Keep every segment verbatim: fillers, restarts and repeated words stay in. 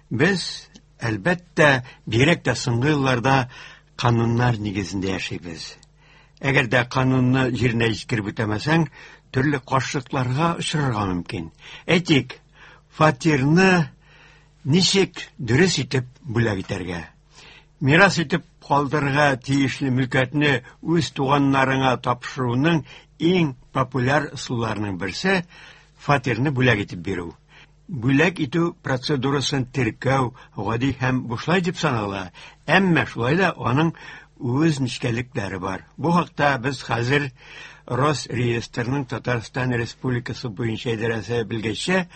Без, әлбәттә, бигрәк тә соңгы елларда кануннар нигезендә яшибез. Әгәр дә канунны җиренә җиткереп үтәмәсәң, төрле каршылыкларга очрарга мөмкин. Әйтик, фатирны ничек дөрес итеп бүләк итәргә? Мирас итеп калдырырга тиешле мөлкәтне үз туганнарыңа тапшыруның иң популяр ысулларының берсе фатирны бүләк итеп бирү. Бүләк итү процедурасын теркәү гади һәм бушлай дип санала, әмма шулай да аның үз нечкәлекләре бар. Бу хакта без хәзер Росреестрның Татарстан Республикасы буенча идарәсе белгече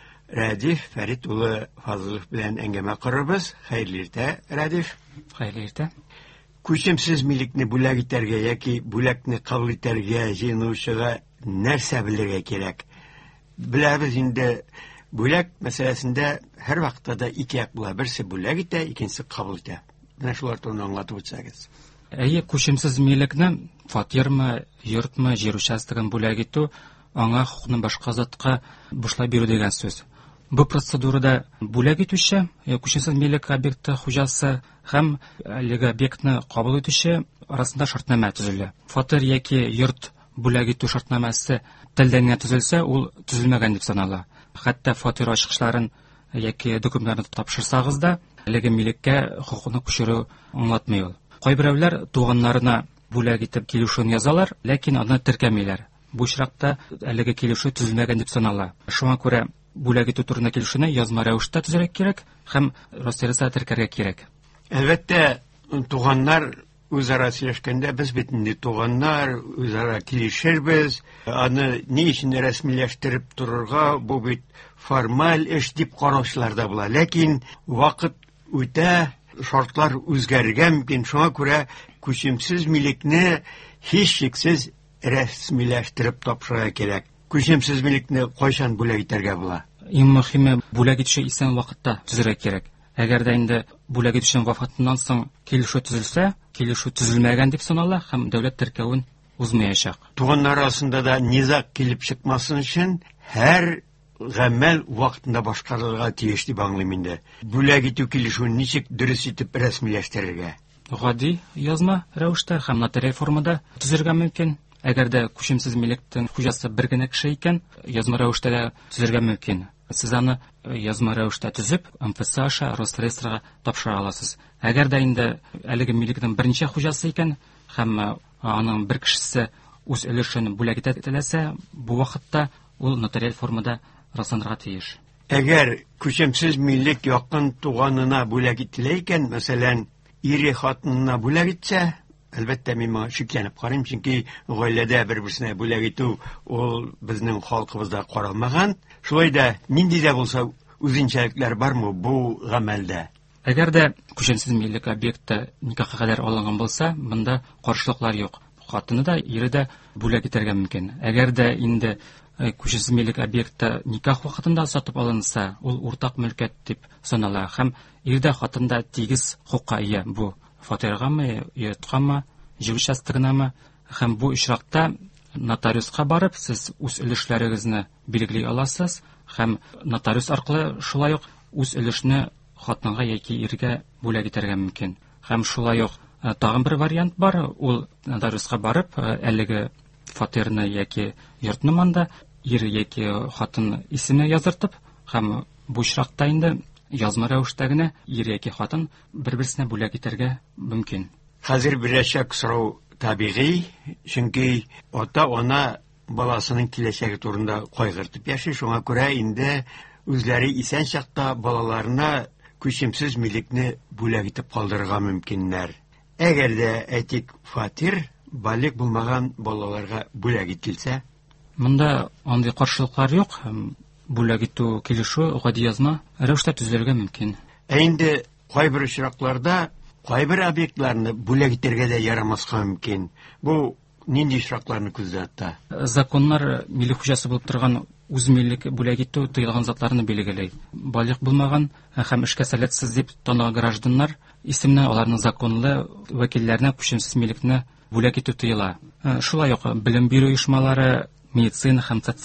Рәдиф Фәрит улы Фазылов белән әңгәмә корырбыз. Хәерле иртә, Рәдиф. Хәерле иртә. Күчемсез милекне бүләк итәргә яки бүләкне кабул итәргә җыенучыга нәрсә белергә кирәк? Беләбез инде, бүләк мәсьәләсендә һәр вакытта да ике як була. Берсе бүләк итә, икенчесе кабул итә. Менә шулар турында аңлатып үтсәгез. Әйе, күчемсез милекне фатирмы, йортмы, җир участогын бүләк итү аңа хукукны башка затка бушлай бирү дигән сүз. Бу процедурада бүләк итүче, күчемсез милек объекты хуҗасы һәм әлеге объектны кабул итүче арасында шартнама төзелә. Фатир яки йорт бүләк итү шартнамасы телдән генә төзелсә, ул төзелмәгән дип санала. Хәтта фатир ачкычларын яки документларны тапшырсагыз да, әлеге милеккә хукукны күчерү аңлатмый ул. Кайберәүләр туганнарына бүләк итеп килешүен язалар, ләкин аны теркәмиләр. Бу очракта әлеге килешү төзелмәгән дип санала. Шуңа күрә бүләк итү турында килешүне язма рәвештә төзәргә кирәк һәм Росреестрда теркәргә кирәк. Әлбәттә, туганнар үзара сөйләшкәндә без бит инде туганнар үзара килешербез. Аны ни өчен рәсмиләштереп торырга, бу бит формаль эш дип караучылар да була. Ләкин вакыт үтә, шартлар үзгәргән мөмкин. Шуңа күрә күчемсез милекне һичшиксез рәсмиләштереп тапшырырга кирәк. Күчемсез милекне кайчан бүләк итәргә була? Иң мөһиме, бүләк итүче исән вакытта төзергә кирәк. Әгәр дә инде бүләк итүченең вафатыннан соң килешү төзелсә, килешү төзелмәгән дип санала һәм дәүләт теркәвен узмаячак. Туганнар арасында да низак килеп чыкмасын өчен һәр гамәл вакытында башкарылырга тиеш дип аңлыйм инде. Бүләк итү килешүен ничек дөрес итеп рәсмиләштерергә? Гади язма рәвештә һәм нотариаль формада төзергә мөмкин. Әгәр дә күчемсез милектең хуҗасы бер генә кеше икән, язма рәвештә дә төзергә мөмкин. Сез аны язма рәвештә төзеп, эм эф эс аша Росреестрга тапшыра аласыз. Әгәр дә инде әлеге милекнең берничә хуҗасы икән һәм аның бер кешесе үз өлешен бүләк итә теләсә, бу вакытта ул нотариаль формада расланырга тиеш. Әгәр күчемсез милек якын туганына бүләк ителә икән, мәсәлән, ире хатынына бүләк итсә, әлбәттә мин моңа шикләнеп карыйм, чөнки гаиләдә бер-берсенә бүләк итү ул безнең халкыбызда каралмаган. Шулай да нинди дә булса үзенчәлекләр бармы бу гамәлдә? Әгәр дә күчемсез милек объекты никахка кадәр алынган булса, монда каршылыклар юк. Хатыны да, ире дә бүләк итәргә мөмкин. Әгәр дә инде күчемсез милек объекты никах вакытында сатып алынса, ул уртак мөлкәт дип санала һәм ирдә хатында тигез хукукка ия. Бу фатиргамы, йорткамы, җир участогынамы, һәм бу очракта нотариуска барып, сез үз өлешләрегезне билгели аласыз һәм нотариус аркылы шулай ук үз өлешне хатынга яки иргә бүләк итәргә мөмкин. Һәм шулай ук тагын бер вариант бар, ул нотариуска барып, әлеге фатирны яки йортны манда ир яки хатын исеменә языртып, һәм бу очракта инде язма рәвештә генә ир яки хатын бер-берсенә бүләк итәргә мөмкин. Хәзер берәшәк сорау табигый, чөнки ата-ана баласының киләчәге турында кайгыртып яши, шуңа күрә инде үзләре исән чакта балаларына күчемсез милекне бүләк итеп калдырырга мөмкиннәр. Әгәр дә әйтик фатир балик булмаган балаларга бүләк ителсә, монда андый каршылыклар юк. Бүләк итү килешү гади язма рәвештә төзелергә мөмкин. Ә инде кайбер очракларда кайбер объектларны бүләк итәргә дә ярамаска мөмкин. Бу нинди очракларны күздә тота? Законнар милек хуҗасы булып торган үз милек бүләк итү тыелган затларны билгеләй. Балык булмаган һәм эшкә сәләтсез дип танылган гражданнар исеменнән аларның законлы вәкилләренә күчемсез милекне бүләк итү тыела. Шулай ук белем бирү оешмалары, медицина һәм социаль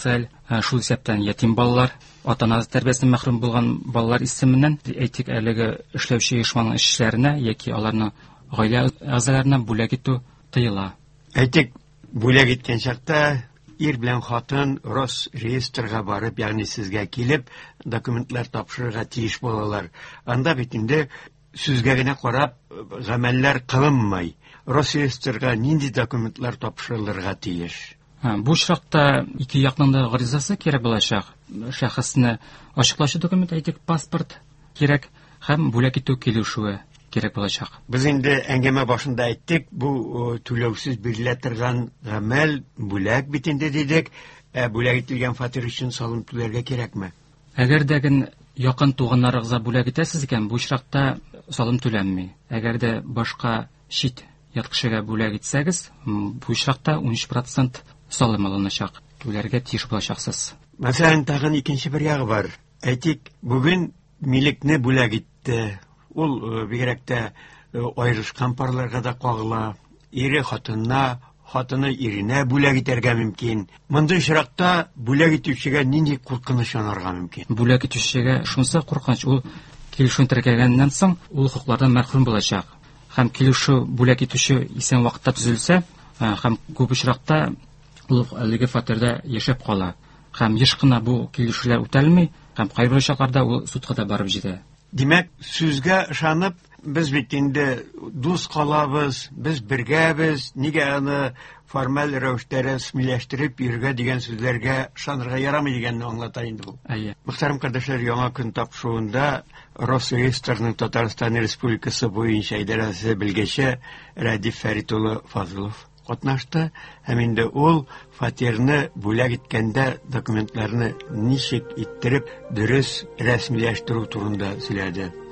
Ә, Шул исәптән ятим балалар, ата-ана тәрбиясеннән мәхрүм булган балалар исеменнән әйтик әлеге эшләүче оешманың эшчеләренә яки аларның гаилә әгъзаларына бүләк итү тыела. Әйтик, бүләк иткән чакта ир белән хатын Росреестрга барып, ягъни сезгә килеп, документлар тапшырырга тиеш булалар. Анда бит инде сүзгә генә карап гамәлләр кылынмый. Росреестрга нинди документлар тапшырылырга тиеш? Ә, Бу очракта ике якның да гаризасы кирәк булачак. Шәхесне ачыклаучы документ, әйтик, паспорт кирәк һәм бүләк итү килешүе кирәк булачак. Без инде әңгәмә башында әйттек, бу түләүсез бирелә торган гамәл бүләк бит инде дидек. Ә бүләк ителгән фатир өчен салым түләргә кирәкме? Әгәр дә ген якын туганнарыгызга бүләк итәсез икән, бу очракта салым түләнми. Әгәр дә башка чит ят кешегә бүләк итсәгез, м, бу очракта ун өч процент салым алыначак. Түләргә тиеш булачаксыз. Мәсәлән, тагын икенче бер ягы бар. Әйтик, бүген милекне бүләк итте. Ул э, бигрәк тә э, аерышкан парларга да кагыла. Ире хатынына, хатыны иренә бүләк итәргә мөмкин. Мондый очракта бүләк итүчегә нинди куркыныч янарга мөмкин? Бүләк итүчегә шунысы куркыныч, ул килешүне теркәгәннән соң ул хокуклардан мәхрүм булачак. Һәм килешү бүләк итүче исән вакытта төзелсә, ә, һәм күп очракта ул әлеге фатирда яшәп кала. Һәм еш кына бу килешүләр үтәлми, һәм кайбер очракларда ул судка да барып җитә. Димәк, сүзгә ышанып, без бит инде дус калабыз, без бергәбез, нигә аны формаль рәвештә рәсмиләштереп йөргә дигән сүзләргә ышанырга ярамый дигәнне аңлата инде бу. Әйе. Мөхтәрәм кардәшләр, яңа көн тапшыруында Росреестрның Татарстан Республикасы буенча идарәсе белгече Рәдиф Фәрит улы Фазылов катнашты, һәм инде ул фатирны бүләк иткәндә документларны ничек иттереп дөрес рәсмиләштерү турында сөйләде.